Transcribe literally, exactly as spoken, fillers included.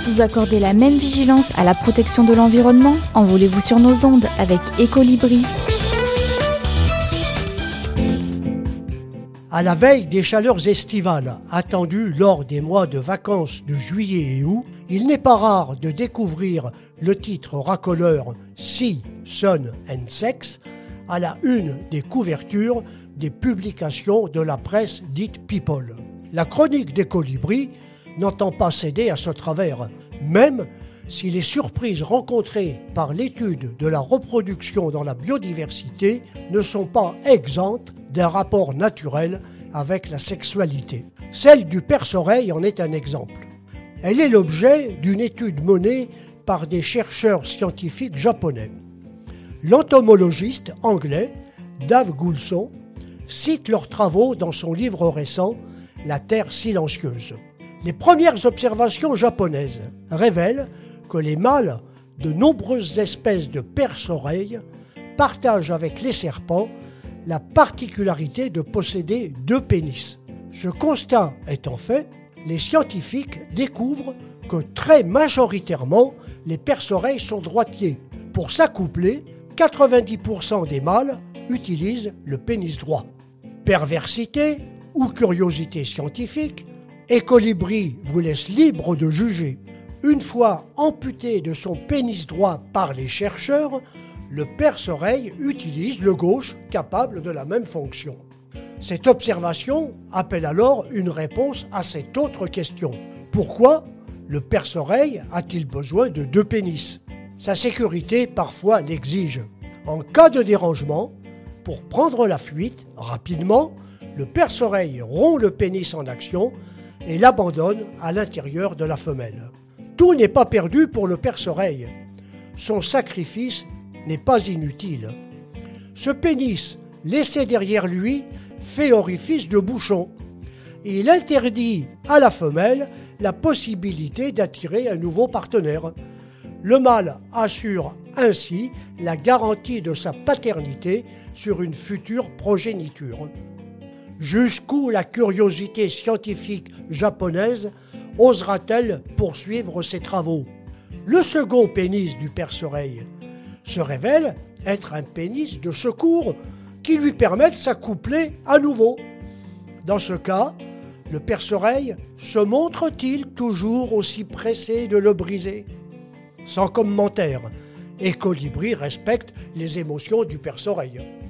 Vous accordez la même vigilance à la protection de l'environnement? Envolez-vous sur nos ondes avec Ecolibri. À la veille des chaleurs estivales attendues lors des mois de vacances de juillet et août, il n'est pas rare de découvrir le titre racoleur « Sea, Sun and Sex » à la une des couvertures des publications de la presse dite People. La chronique d'Ecolibri n'entend pas céder à ce travers, même si les surprises rencontrées par l'étude de la reproduction dans la biodiversité ne sont pas exemptes d'un rapport naturel avec la sexualité. Celle du perce-oreille en est un exemple. Elle est l'objet d'une étude menée par des chercheurs scientifiques japonais. L'entomologiste anglais Dave Goulson cite leurs travaux dans son livre récent « La Terre silencieuse ». Les premières observations japonaises révèlent que les mâles de nombreuses espèces de perce-oreilles partagent avec les serpents la particularité de posséder deux pénis. Ce constat étant fait, les scientifiques découvrent que très majoritairement, les perce-oreilles sont droitiers. Pour s'accoupler, quatre-vingt-dix pour cent des mâles utilisent le pénis droit. Perversité ou curiosité scientifique, Ecolibri vous laisse libre de juger. Une fois amputé de son pénis droit par les chercheurs, le perce-oreille utilise le gauche capable de la même fonction. Cette observation appelle alors une réponse à cette autre question. Pourquoi le perce-oreille a-t-il besoin de deux pénis? Sa sécurité parfois l'exige. En cas de dérangement, pour prendre la fuite rapidement, le perce-oreille rompt le pénis en action et l'abandonne à l'intérieur de la femelle. Tout n'est pas perdu pour le perce-oreille. Son sacrifice n'est pas inutile. Ce pénis, laissé derrière lui, fait orifice de bouchon. Et il interdit à la femelle la possibilité d'attirer un nouveau partenaire. Le mâle assure ainsi la garantie de sa paternité sur une future progéniture. Jusqu'où la curiosité scientifique japonaise osera-t-elle poursuivre ses travaux? Le second pénis du perce-oreille se révèle être un pénis de secours qui lui permet de s'accoupler à nouveau. Dans ce cas, le perce-oreille se montre-t-il toujours aussi pressé de le briser? Sans commentaire, Ecolibri respecte les émotions du perce-oreille.